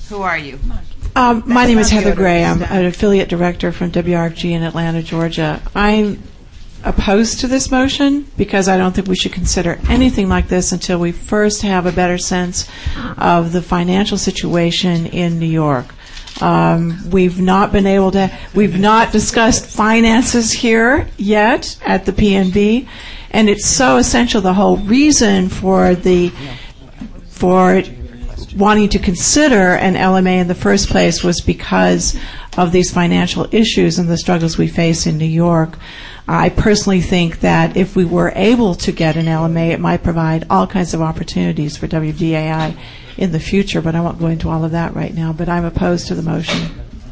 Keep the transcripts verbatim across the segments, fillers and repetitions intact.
Who are you? Um, my name is Heather Gray. I'm an affiliate director from W R F G in Atlanta, Georgia. I'm opposed to this motion because I don't think we should consider anything like this until we first have a better sense of the financial situation in New York. Um, we've not been able to, we've not discussed finances here yet at the P N B, and it's so essential. The whole reason for the, for wanting to consider an L M A in the first place was because of these financial issues and the struggles we face in New York. I personally think that if we were able to get an L M A, it might provide all kinds of opportunities for W D A I in the future, but I won't go into all of that right now. But I'm opposed to the motion.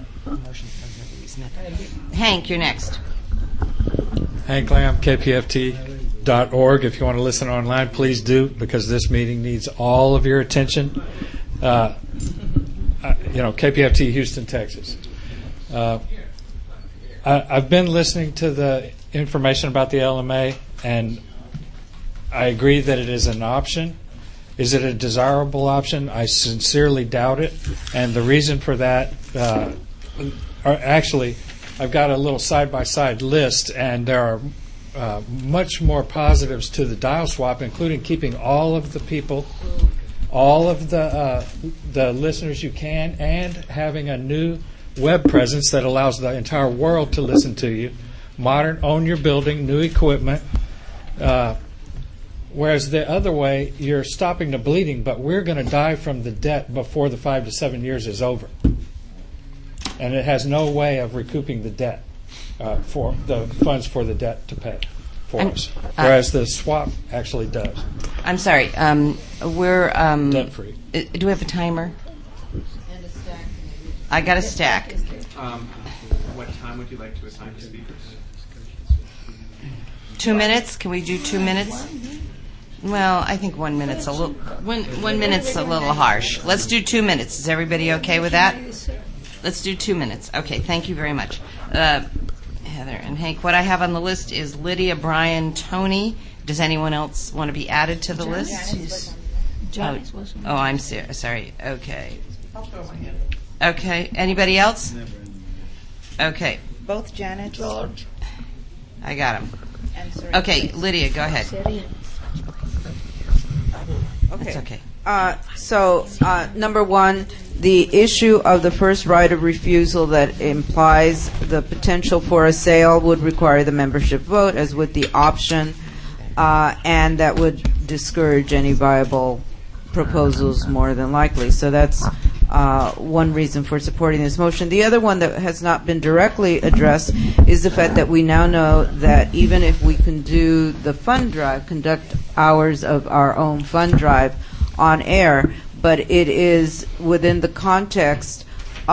Hank, you're next. Hank Lamb, K P F T dot org. If you want to listen online, please do, because this meeting needs all of your attention. Uh, you know, K P F T, Houston, Texas. Uh, I, I've been listening to the information about the L M A, and I agree that it is an option. Is it a desirable option? I sincerely doubt it, and the reason for that, uh, are actually, I've got a little side-by-side list, and there are uh, much more positives to the dial swap, including keeping all of the people, all of the uh, the listeners you can, and having a new web presence that allows the entire world to listen to you. Modern, own your building, new equipment. Uh, whereas the other way, you're stopping the bleeding, but we're going to die from the debt before the five to seven years is over. And it has no way of recouping the debt, uh, for the funds for the debt to pay for I'm, us. uh, Whereas the swap actually does. I'm sorry. Um, we're um, Debt free. uh, do we have a timer? I got a stack. Um, what time would you like to assign to speakers? Two minutes? Can we do two minutes? Well, I think one minute's a little one one minute's a little harsh. Let's do two minutes. Is everybody okay with that? Let's do two minutes. Okay, thank you very much. Uh, Heather and Hank, what I have on the list is Lydia, Brian, Tony. Does anyone else want to be added to the list? Oh, oh, I'm ser- sorry. Okay. Okay. Anybody else? Okay. Both Janet. George. I got him. Okay, Lydia, go ahead. Okay. That's okay. Uh, so, uh, number one, the issue of the first right of refusal that implies the potential for a sale would require the membership vote, as would the option, uh, and that would discourage any viable proposals more than likely. So that's uh, one reason for supporting this motion. The other one that has not been directly addressed is the fact that we now know that even if we can do the fund drive, conduct hours of our own fund drive on air, but it is within the context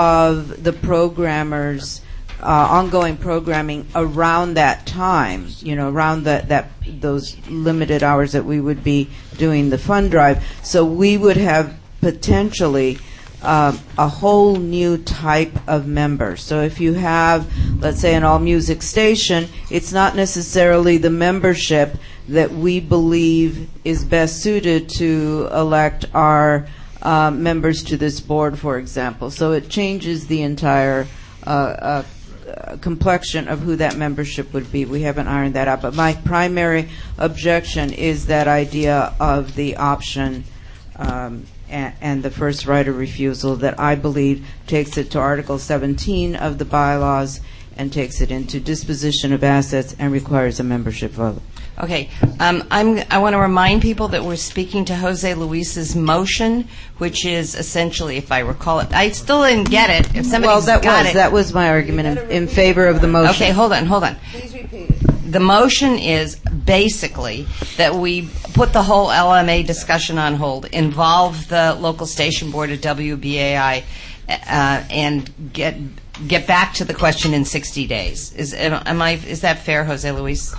of the programmers' uh, ongoing programming around that time, you know, around that, that those limited hours that we would be doing the fund drive. So we would have potentially uh, a whole new type of member. So if you have, let's say, an all-music station, it's not necessarily the membership that we believe is best suited to elect our uh, members to this board, for example. So it changes the entire uh, uh, complexion of who that membership would be. We haven't ironed that out. But my primary objection is that idea of the option um, and, and the first right of refusal that I believe takes it to Article seventeen of the bylaws and takes it into disposition of assets and requires a membership vote. Okay, um, I'm, I want to remind people that we're speaking to Jose Luis's motion, which is essentially, if I recall it, I still didn't get it. If somebody's well, that got was it, that was my argument in, in favor of the motion. Okay, hold on, hold on. Please repeat it. The motion is basically that we put the whole L M A discussion on hold, involve the local station board at W B A I, uh, and get get back to the question in sixty days. Is am I? Is that fair, Jose Luis?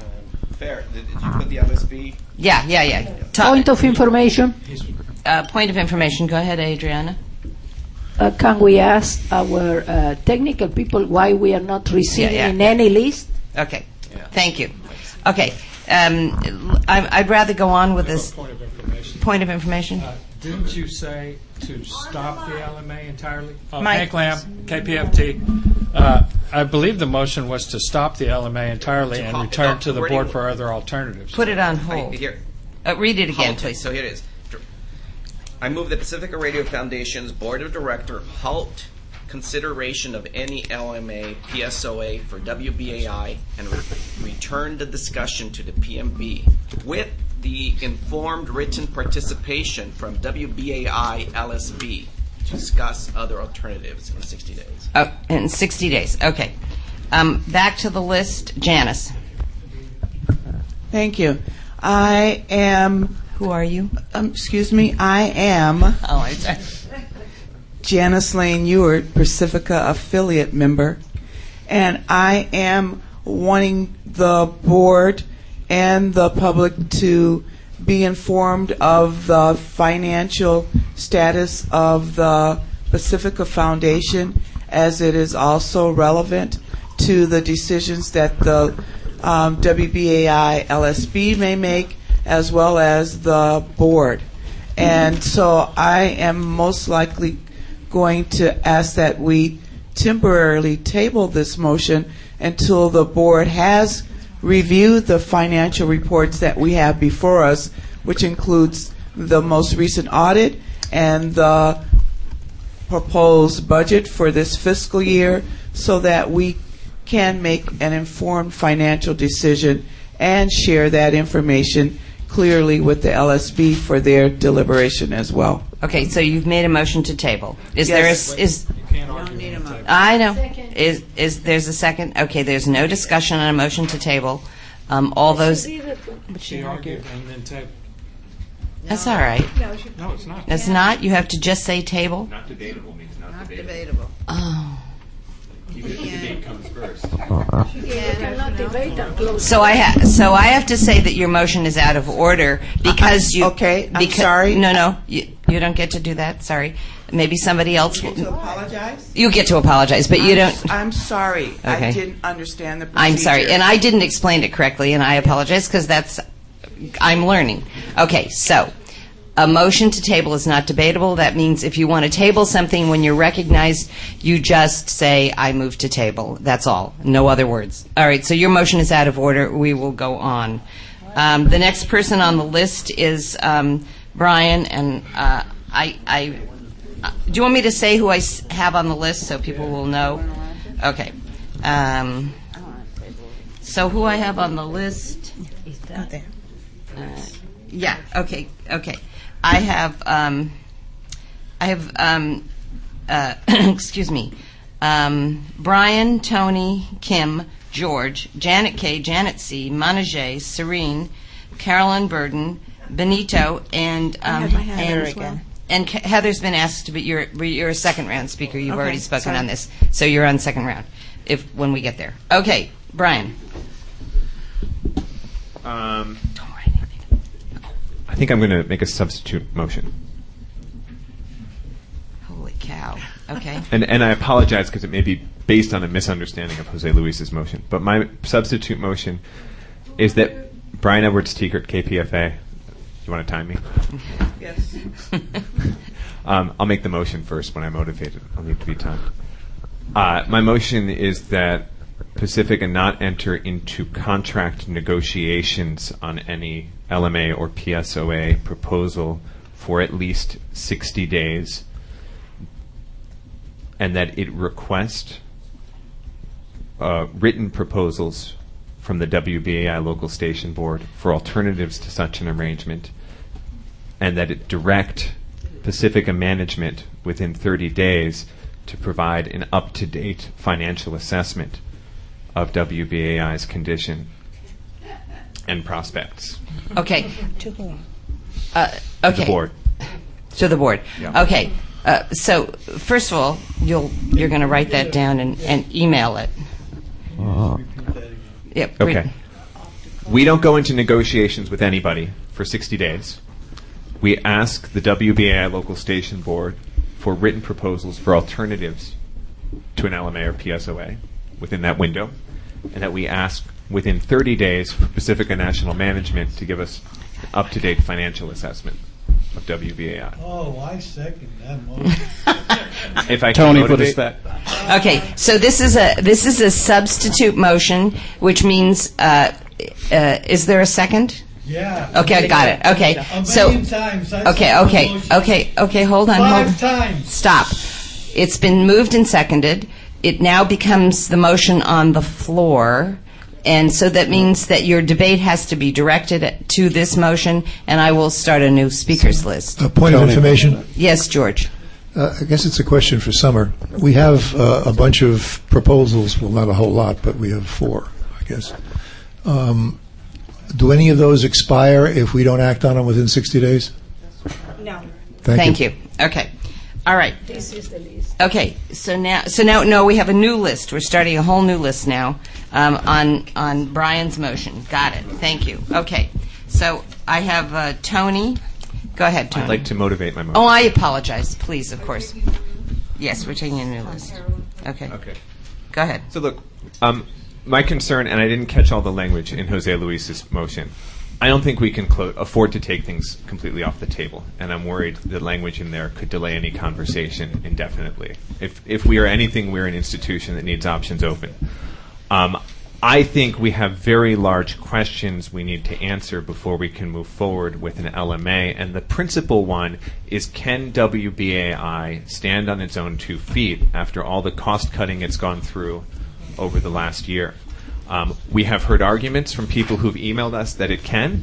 Fair. Did, did you put the M S B? Yeah, yeah, yeah. Ta- Point of information. Uh, point of information. Go ahead, Adriana. Uh, can we ask our uh, technical people why we are not receiving Yeah, yeah. in any list? Okay. Thank you. Okay. Um, I, I'd rather go on with this Point of information. point of information. Uh, didn't you say to stop the L M A entirely? Oh, Mike. Hank Lamb, K P F T. Uh, I believe the motion was to stop the L M A entirely and call- return to the wording- board for other alternatives. Put it on I, hold. here, Uh, read it again, halt. please. So here it is. I move the Pacifica Radio Foundation's Board of Director halt consideration of any L M A, P S O A for W B A I and re- return the discussion to the P M B with the informed written participation from W B A I L S B to discuss other alternatives in sixty days. Oh, in sixty days. Okay. Um, back to the list. Janice. Thank you. I am, Who are you? um, excuse me, I am Oh, I sorry. Janice Lane Ewart, Pacifica affiliate member, and I am wanting the board and the public to be informed of the financial status of the Pacifica Foundation, as it is also relevant to the decisions that the um, W B A I L S B may make, as well as the board. And so I am most likely going to ask that we temporarily table this motion until the board has reviewed the financial reports that we have before us, which includes the most recent audit and the proposed budget for this fiscal year, so that we can make an informed financial decision and share that information clearly with the L S B for their deliberation as well. Okay, so you've made a motion to table. Is Yes. there a, is You can't argue on the table. I know. Second. Is is there's a second? Okay, there's no discussion on a motion to table. Um, all those. She argued and then table. That's all right. No, it's not. That's not. You have to just say table. Not debatable means not, Not debatable. debatable. Oh. Even if the debate comes first. cannot debate and close. So I ha- so I have to say that your motion is out of order because you. okay, I'm becau- sorry. No, no, you, you don't get to do that. Sorry. Maybe somebody else. To Will, apologize? you get to apologize, but you I'm, don't. I'm sorry. Okay. I didn't understand the procedure. I'm sorry, and I didn't explain it correctly, and I apologize because that's I'm learning. Okay, so a motion to table is not debatable. That means if you want to table something when you're recognized, you just say, I move to table. That's all. No other words. All right, so your motion is out of order. We will go on. Um, the next person on the list is um, Brian, and uh, I, I uh, do you want me to say who I s- have on the list so people will know? Okay. Um, so who I have on the list? Uh, yeah. Okay. Okay. I have. Um, I have. Um, uh, excuse me. Um, Brian, Tony, Kim, George, Janet K, Janet C, Monage, Serene, Carolyn Burden, Benito, and um, have my Heather and, again. and Ke- Heather's been asked, but you're you're a second round speaker. You've Okay, already spoken sorry. on this, so you're on second round. If when we get there. Okay, Brian. Um, Don't write anything. I think I'm going to make a substitute motion. Holy cow. Okay. And, and I apologize because it may be based on a misunderstanding of Jose Luis's motion. But my substitute motion is that Brian Edwards Teekert, K P F A, you want to time me? Yes. Um, I'll make the motion first when I'm motivated. I'll need to be timed. Uh, my motion is that Pacifica not enter into contract negotiations on any L M A or P S O A proposal for at least sixty days, and that it request uh, written proposals from the W B A I local station board for alternatives to such an arrangement, and that it direct Pacifica management within thirty days to provide an up-to-date financial assessment of W B A I's condition and prospects. Okay. Uh, okay. The board. To the board. Yeah. Okay. Uh, so first of all, you'll you're going to write that down and, and email it. Yep. Okay. We don't go into negotiations with anybody for sixty days. We ask the W B A I local station board for written proposals for alternatives to an L M A or P S O A within that window, and that we ask within thirty days for Pacifica National Management to give us an up-to-date financial assessment of W B A I. Oh, I second that motion. If I Tony can put us motivate- back. Okay, so this is a this is a substitute motion, which means uh, uh, is there a second? Yeah. Okay, I got it. Okay, A so million times. I okay, second the okay, motion. okay, okay. Hold on, hold on. Five times. Stop. It's been moved and seconded. It now becomes the motion on the floor. And so that means that your debate has to be directed at- to this motion, and I will start a new speakers list. A point of information. Yes, George. Uh, I guess it's a question for Summer. We have uh, a bunch of proposals, well, not a whole lot, but we have four, I guess. Um, do any of those expire if we don't act on them within sixty days? No. Thank, Thank you. Okay. All right. This is the list. Okay, so now, so now, no, we have a new list. We're starting a whole new list now um, on on Brian's motion. Got it. Thank you. Okay, so I have uh, Tony. Go ahead, Tony. I'd like to motivate my motion. Oh, I apologize. Please, of course. Yes, we're taking a new list. Okay. Okay. Go ahead. So look, um, my concern, and I didn't catch all the language in Jose Luis's motion. I don't think we can clo- afford to take things completely off the table, and I'm worried the language in there could delay any conversation indefinitely. If if we are anything, we're an institution that needs options open. Um, I think we have very large questions we need to answer before we can move forward with an L M A, and the principal one is, can W B A I stand on its own two feet after all the cost cutting it's gone through over the last year? Um, we have heard arguments from people who've emailed us that it can.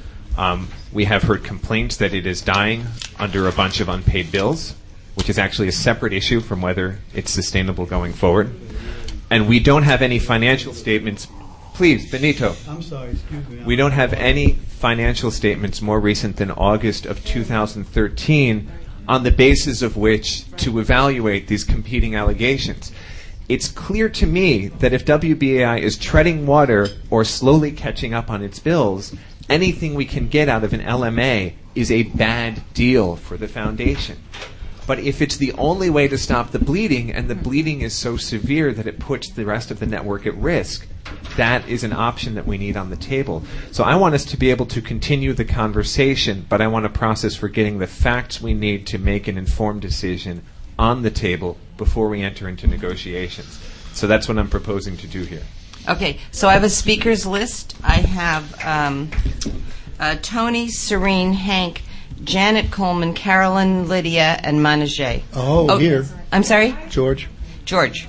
Um, we have heard complaints that it is dying under a bunch of unpaid bills, which is actually a separate issue from whether it's sustainable going forward. And we don't have any financial statements. Please, Benito. I'm sorry, excuse me. We don't have any financial statements more recent than August of two thousand thirteen on the basis of which to evaluate these competing allegations. It's clear to me that if W B A I is treading water or slowly catching up on its bills, anything we can get out of an L M A is a bad deal for the foundation. But if it's the only way to stop the bleeding, and the bleeding is so severe that it puts the rest of the network at risk, that is an option that we need on the table. So I want us to be able to continue the conversation, but I want a process for getting the facts we need to make an informed decision on the table before we enter into negotiations. So that's what I'm proposing to do here. Okay, so I have a speakers list. I have um, uh, Tony, Serene, Hank, Janet Coleman, Carolyn, Lydia, and Manajay. Oh, here. I'm sorry? George. George.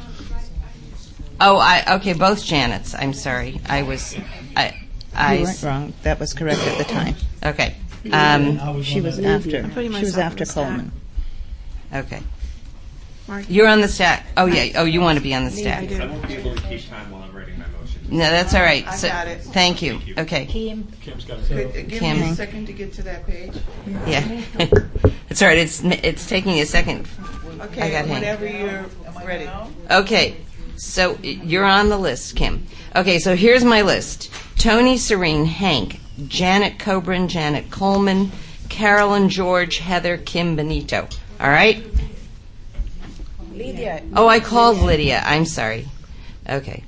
Oh, I okay, both Janets. I'm sorry. I was I I You weren't wrong. That was correct at the time. Okay. Um, She was after. She was after Coleman. okay. You're on the stack. Oh yeah. Oh, you want to be on the stack. I won't be able to keep time while I'm writing my motion. No, that's all right. I So- got it. Thank you. Okay. Kim. Kim's got Could, it. uh, give Kim. me a second to get to that page. Yeah. It's all right. It's it's taking a second. I Okay, got Hank. whenever you're ready. Okay, so y- you're on the list, Kim. Okay, so here's my list. Tony, Serene, Hank, Janet Coburn, Janet Coleman, Carolyn, George, Heather, Kim, Benito. All right? Lydia. Oh, I called Lydia. I'm sorry. Okay.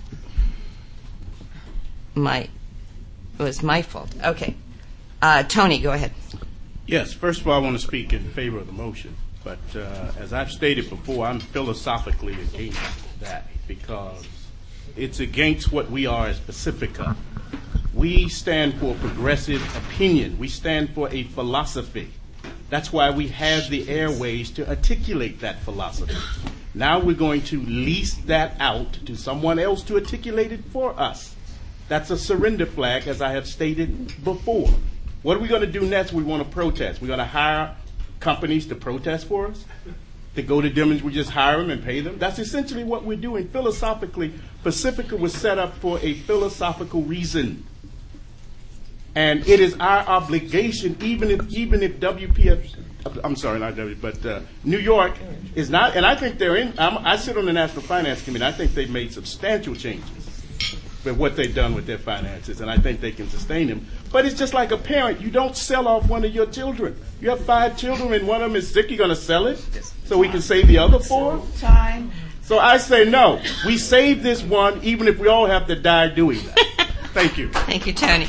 My, it was my fault. Okay. Uh, Tony, go ahead. Yes, first of all, I want to speak in favor of the motion. But uh, as I've stated before, I'm philosophically against that because it's against what we are as Pacifica. We stand for progressive opinion. We stand for a philosophy. That's why we have the airways to articulate that philosophy. Now we're going to lease that out to someone else to articulate it for us. That's a surrender flag, as I have stated before. What are we going to do next? We want to protest. We're going to hire companies to protest for us, to go to demonstrations, we just hire them and pay them. That's essentially what we're doing. Philosophically, Pacifica was set up for a philosophical reason. And it is our obligation, even if even if W P F, I'm sorry, not W, but uh, New York is not, and I think they're in, I'm, I sit on the National Finance Committee, I think they've made substantial changes with what they've done with their finances, and I think they can sustain them. But it's just like a parent. You don't sell off one of your children. You have five children and one of them is sick, you're going to sell it so we can save the other four? Time. So I say no. We save this one even if we all have to die doing that. Thank you. Thank you, Tony.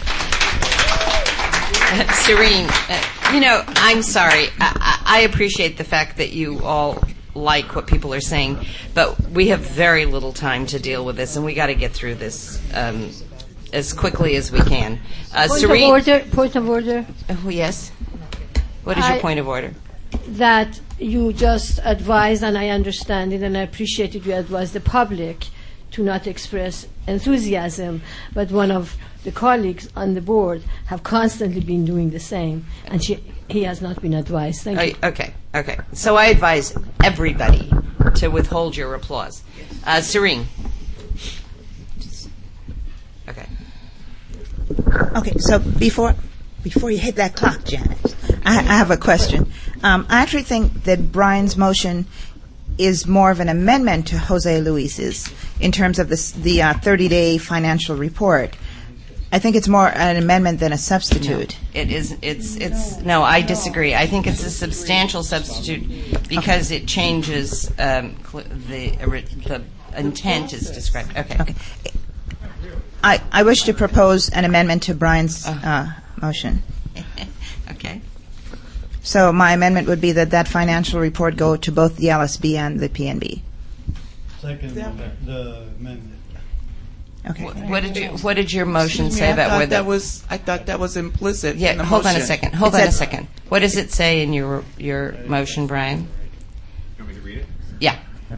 Uh, Serene, uh, you know, I'm sorry. I, I I appreciate the fact that you all like what people are saying, but we have very little time to deal with this, and we got to get through this um, as quickly as we can. Uh, point Serene, of order. Point of order. Oh, yes. What is I, your point of order? That you just advised, and I understand it, and I appreciate it. You advised the public to not express enthusiasm, but one of the colleagues on the board have constantly been doing the same, and she, he has not been advised. Thank you. Uh, okay, okay. So I advise everybody to withhold your applause. Uh, Serene. Okay. Okay, so before before you hit that clock, Janet, I, I have a question. Um, I actually think that Brian's motion is more of an amendment to Jose Luis's in terms of this, the uh, thirty-day financial report. I think it's more an amendment than a substitute. No, it is. It's. It's. No, I disagree. I think it's a substantial substitute because okay. it changes um, cl- the the intent is described. Okay. Okay. I, I wish to propose an amendment to Brian's uh, motion. Okay. So my amendment would be that that financial report go to both the L S B and the P N B. Second the amendment. Okay. What, what did you What did your motion Excuse me, say I about thought where that the, was? I thought that was implicit. Yeah. in the Hold motion. on a second. Hold It on a said- second. What does it say in your your motion, Brian? You want me to read it? Yeah.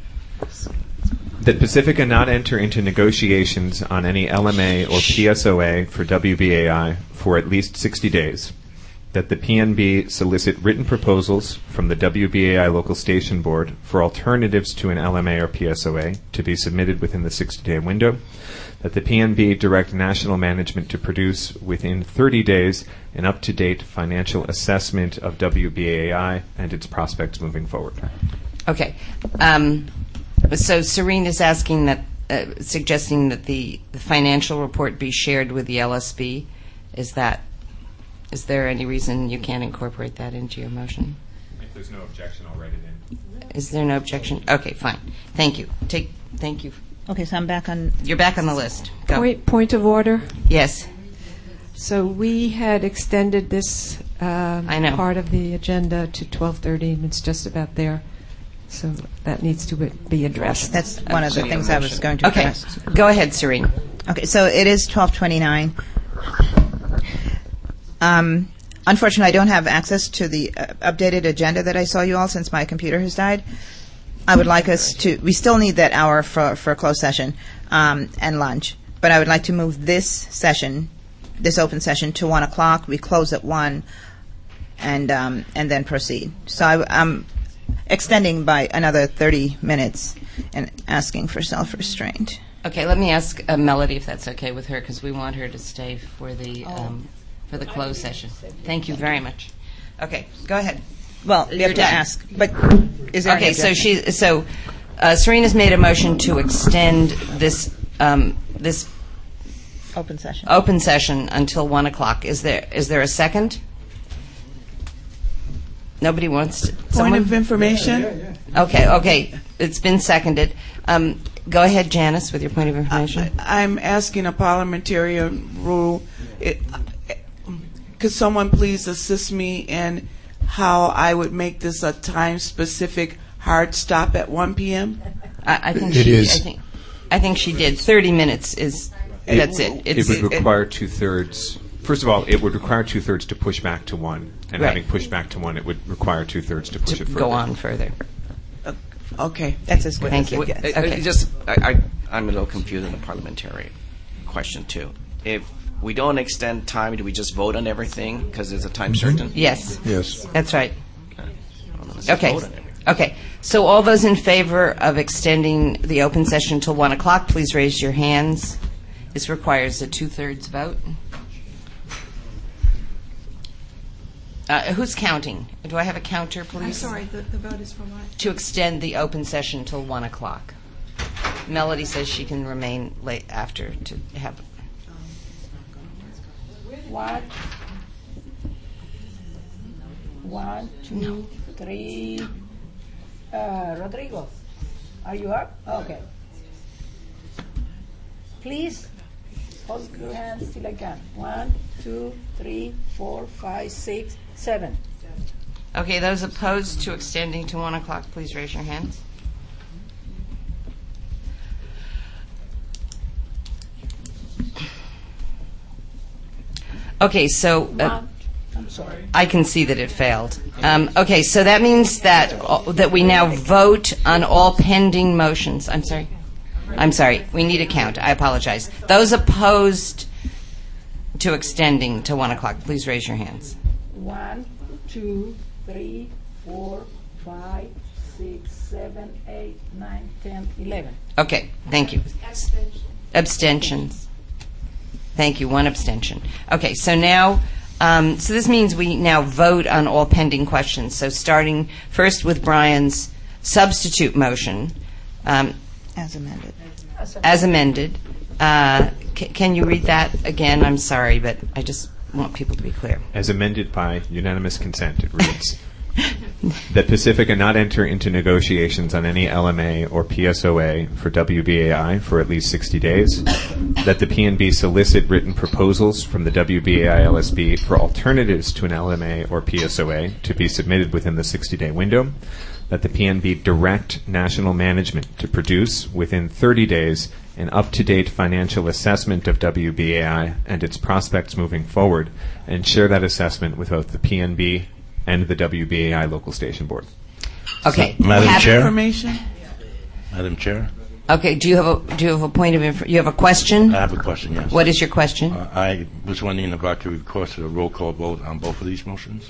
That Pacifica not enter into negotiations on any L M A or P S O A for W B A I for at least sixty days. That the P N B solicit written proposals from the W B A I local station board for alternatives to an L M A or P S O A to be submitted within the sixty-day window. That the P N B direct national management to produce within thirty days an up-to-date financial assessment of W B A I and its prospects moving forward. Okay. Um, so Serene is asking that, uh, suggesting that the, the financial report be shared with the L S B. Is that? Is there any reason you can't incorporate that into your motion? If there's no objection, I'll write it in. Is there no objection? Okay, fine. Thank you. Take. Thank you. Okay, so I'm back on. You're back on the list. Go. Point, point of order. Yes. So we had extended this um, I know. part of the agenda to twelve thirty, and it's just about there. So that needs to be addressed. That's one of the things I was going to Okay. address. Go ahead, Serene. Okay, so it is twelve twenty-nine. Um, unfortunately, I don't have access to the uh, updated agenda that I saw you all since my computer has died. I would like us to, we still need that hour for, for a closed session um, and lunch, but I would like to move this session, this open session, to one o'clock. We close at one and um, and then proceed. So I, I'm extending by another thirty minutes and asking for self-restraint. Okay, let me ask uh, Melody if that's okay with her, because we want her to stay for the um, for the closed session. Thank you very much. Okay, go ahead. Well, you You're have to done. ask, but is there Okay, any so objection? she so uh, Serene has made a motion to extend this um, this Open session. open session until one o'clock. Is there is there a second? Nobody wants to. Point someone? of information. Okay, okay, it's been seconded. Um, go ahead, Janice, with your point of information. I, I'm asking a parliamentarian rule. It, could someone please assist me in how I would make this a time-specific hard stop at one p.m.? I, I think It she, is. I think, I think she did. Thirty minutes is that's it. It It's, would require two-thirds. First of all, it would require two-thirds to push back to one. And Right. having pushed back to one, it would require two-thirds to push to it further. go on further. Okay. That's as good Thank as you. it gets. I- I Okay. Just, I, I, I'm a little confused in the parliamentary question too. If we don't extend time, do we just vote on everything because there's a time certain? Yes, Yes. that's right. Well, then let's just Okay. vote on everything. Okay. So all those in favor of extending the open session till one o'clock, please raise your hands. This requires a two-thirds vote. Uh, who's counting? Do I have a counter, please? I'm sorry, the, the vote is for what? To extend the open session till one o'clock. Melody says she can remain late after to have. One, one, two, three. Uh, Rodrigo, are you up? Okay. Please. Hold your hands till I count. One, two, three, four, five, six, seven. Okay, those opposed to extending to one o'clock, please raise your hands. Okay, so uh, I'm sorry. I can see that it failed. Um, okay, so that means that uh, that we now vote on all pending motions. I'm sorry. I'm sorry. We need a count. I apologize. Those opposed to extending to one o'clock, please raise your hands. One, two, three, four, five, six, seven, eight, nine, ten, eleven. Okay, thank you. Abstentions. Thank you. One abstention. Okay, so now, um, so this means we now vote on all pending questions. So starting first with Brian's substitute motion. Um, As amended. As amended. Uh, c- can you read that again? I'm sorry, but I just want people to be clear. As amended by unanimous consent, it reads that Pacifica not enter into negotiations on any L M A or P S O A for W B A I for at least sixty days, that the P N B solicit written proposals from the W B A I L S B for alternatives to an L M A or P S O A to be submitted within the sixty-day window, that the P N B direct national management to produce within thirty days an up-to-date financial assessment of W B A I and its prospects moving forward, and share that assessment with both the P N B and the W B A I local station board. Okay. Madam Have Chair? Information? Madam Chair? Okay. Do you have a do you have a point of inf- you have a question? I have a question, yes. What is your question? Uh, I was wondering about the request of a roll call vote on both of these motions.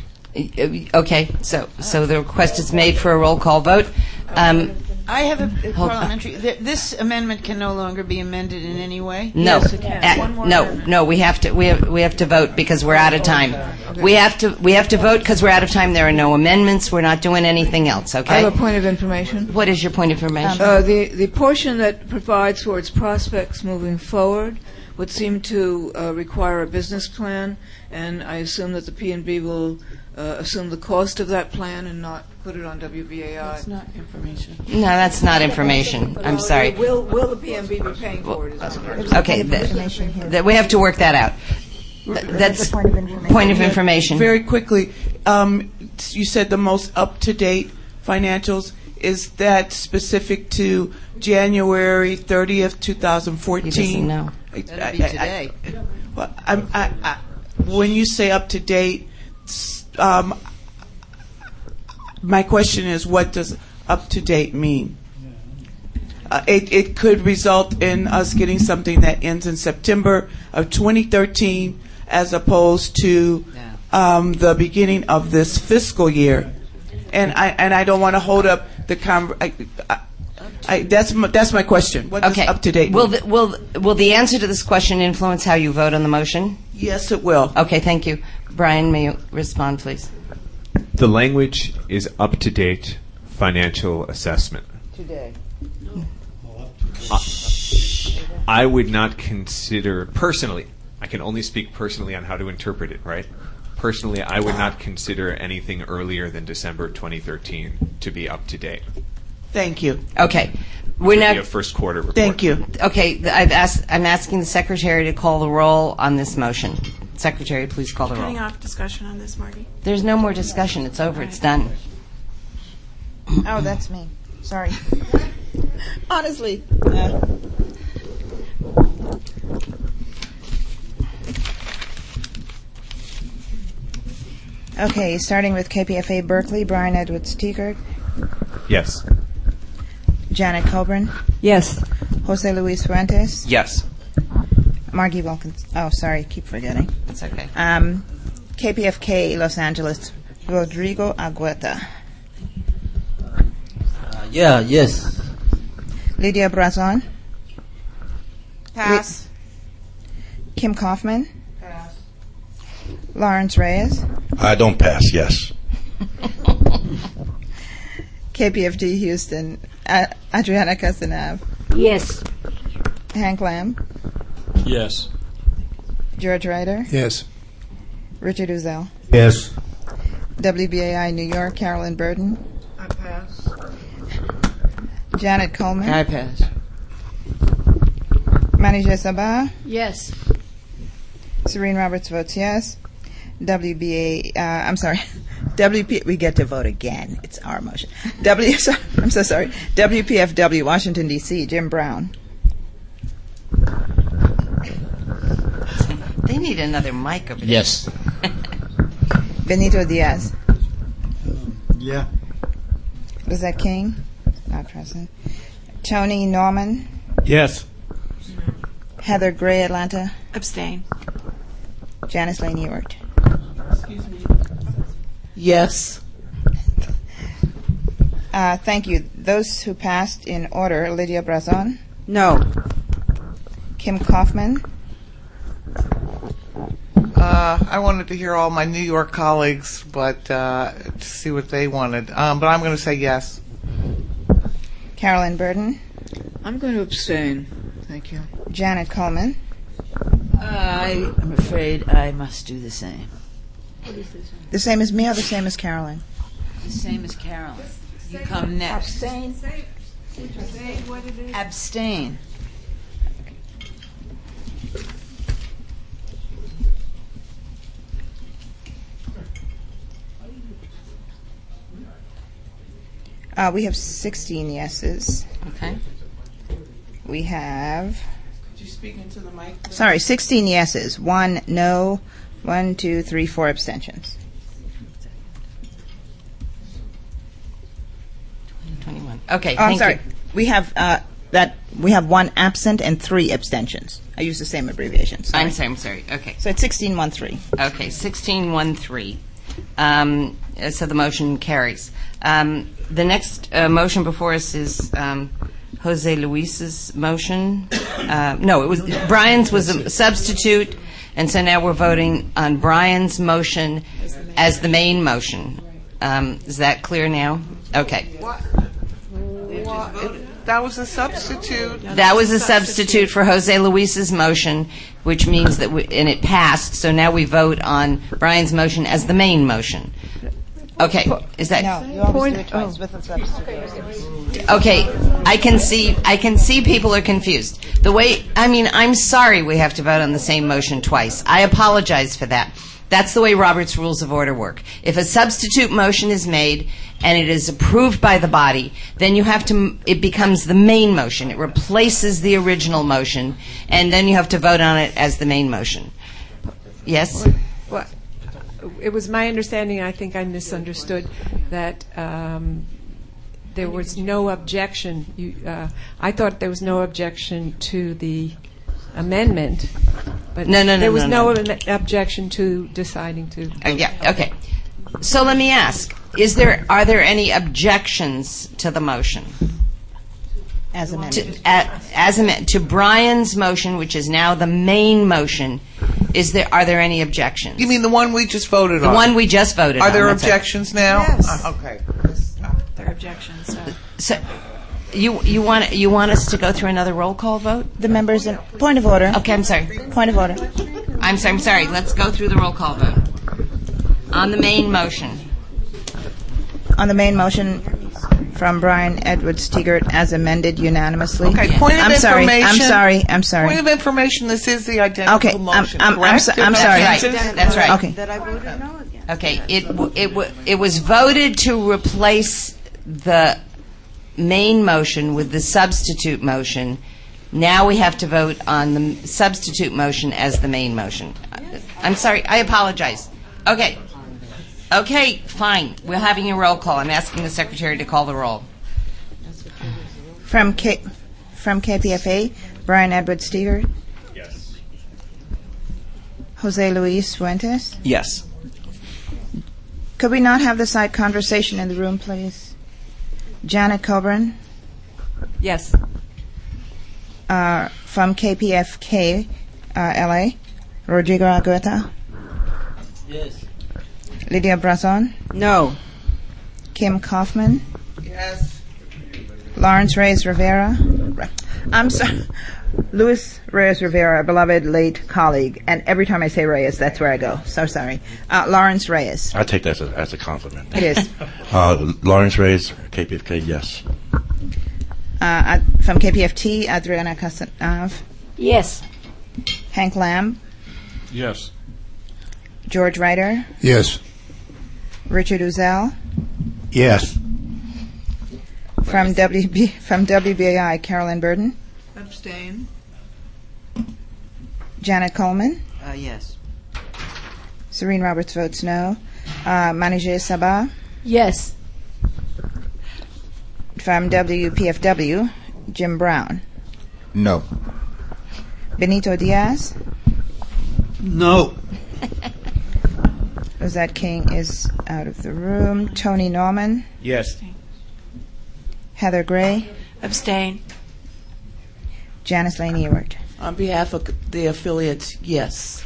Okay. So so the request is made for a roll call vote. Um, I have a, a Hold- parliamentary. Th- this amendment can no longer be amended in any way. No, Yes, it can. Uh, One more no, amendment. no. We have to. We have, we have to vote because we're out of time. We have to. We have to vote because we're out of time. There are no amendments. We're not doing anything else. Okay. I have a point of information. What is your point of information? Uh, the the portion that provides for its prospects moving forward would seem to uh, require a business plan, and I assume that the P N B will uh, assume the cost of that plan and not put it on W B A I. That's not information. No, that's not information. I'm sorry. Will will the P N B be paying for it? Is that correct? Okay, th- that we have to work that out. Th- That's point of information. point of information. Very quickly, um, you said the most up-to-date financials. Is that specific to January thirtieth, twenty fourteen? He doesn't know. I- That'd be I- I- today. Well, I'm, I, I, when you say up-to-date, s- um, my question is, what does up-to-date mean? Uh, it, it could result in us getting something that ends in September of twenty thirteen as opposed to um, the beginning of this fiscal year. And I and I don't want to hold up the con- I, I, I, that's my, that's my question. What Okay. does up to date Will mean? the, will will the answer to this question influence how you vote on the motion? Yes, it will. Okay, thank you. Brian, may you respond, please? The language is up-to-date financial assessment. Today. I would not consider, personally, I can only speak personally on how to interpret it, right? Personally, I would not consider anything earlier than December twenty thirteen to be up to date. Thank you. Okay. We're Should not. be a first quarter report. Thank you. Okay, th- I've asked. I'm asking the secretary to call the roll on this motion. Secretary, please call the roll. Cutting off discussion on this, Marty. There's no more discussion. It's over. It's done. Oh, that's me. Sorry. Honestly. Uh, okay, starting with K P F A Berkeley, Brian Edwards Teager, Yes. Janet Colburn, Yes. Jose Luis Fuentes, Yes. Margie Wilkins. Oh, sorry, keep forgetting. That's okay. Um, K P F K Los Angeles, Rodrigo Agueta, Uh, yeah, yes. Lydia Brazon, Pass. Kim Kaufman, Lawrence Reyes, I don't pass, yes. K P F D Houston, uh, Adriana Castanev, Yes. Hank Lamb, Yes. George Ryder, Yes. Richard Uzel, Yes. W B A I New York, Carolyn Burton, I pass. Janet Coleman, I pass. Manija Sabah, Yes. Serene Roberts votes yes. W B A, uh, I'm sorry, W P, we get to vote again. It's our motion. W, sorry, I'm so sorry. W P F W, Washington, D C, Jim Brown. They need another mic over there. Yes. Benito Diaz. Yeah. Lizette King, not present. Tony Norman. Yes. Heather Gray, Atlanta. Abstain. Janice Lane Ewart. Yes. Uh, thank you. Those who passed in order: Lydia Brazon, No. Kim Kaufman, Uh, I wanted to hear all my New York colleagues, but uh, to see what they wanted. Um, but I'm going to say yes. Carolyn Burden, I'm going to abstain. Thank you. Janet Coleman, I am afraid I must do the same. the same as me or the same as Carolyn? The same as Carolyn. You come next. Abstain. Abstain. Uh, we have sixteen yeses. Okay. We have, Could you speak into the mic? please? sorry, sixteen yeses, one no, one, two, three, four abstentions. twenty-one. Okay, Oh, I'm thank sorry. you. We have uh, that. We have one absent and three abstentions. I use the same abbreviation. Sorry. I'm sorry, I'm sorry. Okay. So it's sixteen one three. Okay, sixteen one three. Um, uh, so the motion carries. Um, the next uh, motion before us is um, Jose Luis's motion. Uh, no, it was Brian's was a substitute, and so now we're voting on Brian's motion as the main motion. Um, is that clear now? Okay. What? What? That was a substitute. That was a substitute for Jose Luis's motion, which means that, we, and it passed, so now we vote on Brian's motion as the main motion. Okay, is that... No, you always do it twice with a substitute. Okay, I can see, I can see people are confused. The way, I mean, I'm sorry we have to vote on the same motion twice. I apologize for that. That's the way Robert's Rules of Order work. If a substitute motion is made and it is approved by the body, then you have to, it becomes the main motion. It replaces the original motion, and then you have to vote on it as the main motion. Yes? Well, it was my understanding, I think I misunderstood, that um, there was no objection. You, uh, I thought there was no objection to the amendment, but No, no, no, there was no, no, no. am- objection to deciding to. Uh, yeah, okay. So let me ask, is there, are there any objections to the motion? As To, amended. a- as amended, to Brian's motion, which is now the main motion, is there, are there any objections? You mean the one we just voted The on? one we just voted Are on. there that's right. objections now? Yes. Uh, okay. There are objections. So. So, you, you want, you want us to go through another roll call vote? The members in point of order. Okay, I'm sorry. Point of order. I'm sorry, I'm sorry. Let's go through the roll call vote. On the main motion. On the main motion from Brian Edwards Tegert as amended unanimously. Okay, point of I'm sorry. information. I'm sorry. I'm sorry. Point of information, this is the identical Okay, I'm- motion, I'm- I'm correct? so- I'm sorry. That's right. That's right. Okay. That I voted no again. Okay, it, w- it, w- it was voted to replace the main motion with the substitute motion. Now we have to vote on the substitute motion as the main motion. I'm sorry, I apologize. Okay. Okay, fine. We're having a roll call. I'm asking the secretary to call the roll. From K, from K P F A, Brian Edwards Tegert. Yes. Jose Luis Fuentes. Yes. Could we not have the side conversation in the room, please? Janet Coburn. Yes. Uh, from K P F K, uh, L A, Rodrigo Argueta. Yes. Lydia Brazon. No. Kim Kaufman. Yes. Lawrence Reyes Rivera. I'm sorry. Luis Reyes Rivera, a beloved late colleague. And every time I say Reyes, that's where I go. So sorry. Uh, Lawrence Reyes. I take that as a, as a compliment. It is. Uh, Lawrence Reyes, K P F K, yes. Uh, from K P F T, Adriana Casanov. Yes. Hank Lamb. Yes. George Ryder, Yes. Richard Uzel. Yes. From W B from W B A I, Carolyn Burden, Abstain. Janet Coleman, Uh, yes. Serene Roberts votes no. Uh, Manijeh Sabah. Yes. From W P F W, Jim Brown. No. Benito Diaz. No. Lizette King is out of the room. Tony Norman. Yes. Heather Gray. Abstain. Janice Lane Ewart. On behalf of the affiliates, yes.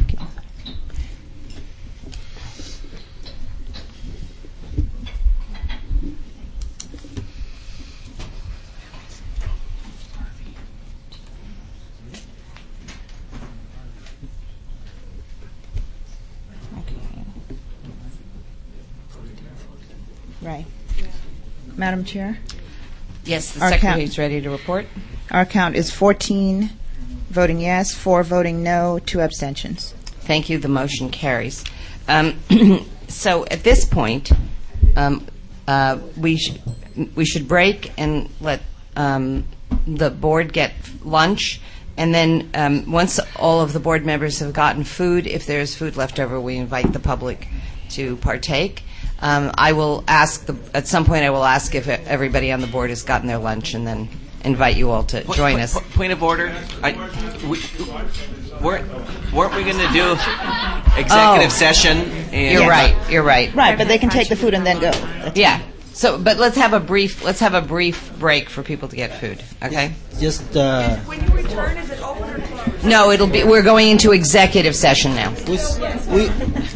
Right. Madam Chair? Yes, the Our secretary count- is ready to report. Our count is fourteen voting yes, four voting no, two abstentions. Thank you. The motion carries. Um, so at this point, um, uh, we sh- we should break and let um, the board get lunch, and then um, once all of the board members have gotten food, if there is food left over, we invite the public to partake. Um, I will ask the, at some point. I will ask if everybody on the board has gotten their lunch, and then invite you all to Po- join po- us. po- Point of order. I, we, weren't, weren't we going to do executive Oh. session? And You're right. You're right. Right, but they can take the food and then go. Yeah. So, but let's have a brief. Let's have a brief break for people to get food. Okay. Just, uh, When you return, is it open or closed? No, it'll be. We're going into executive session now. we, we,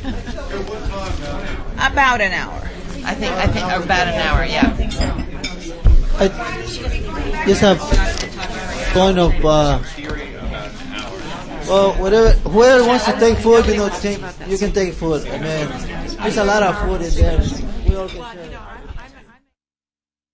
About an hour. I think. I think about an hour. Yeah. I just have point of, uh, well, whatever, whoever wants to take food, you know, take, you can take food. I mean, there's a lot of food in there. We all can share.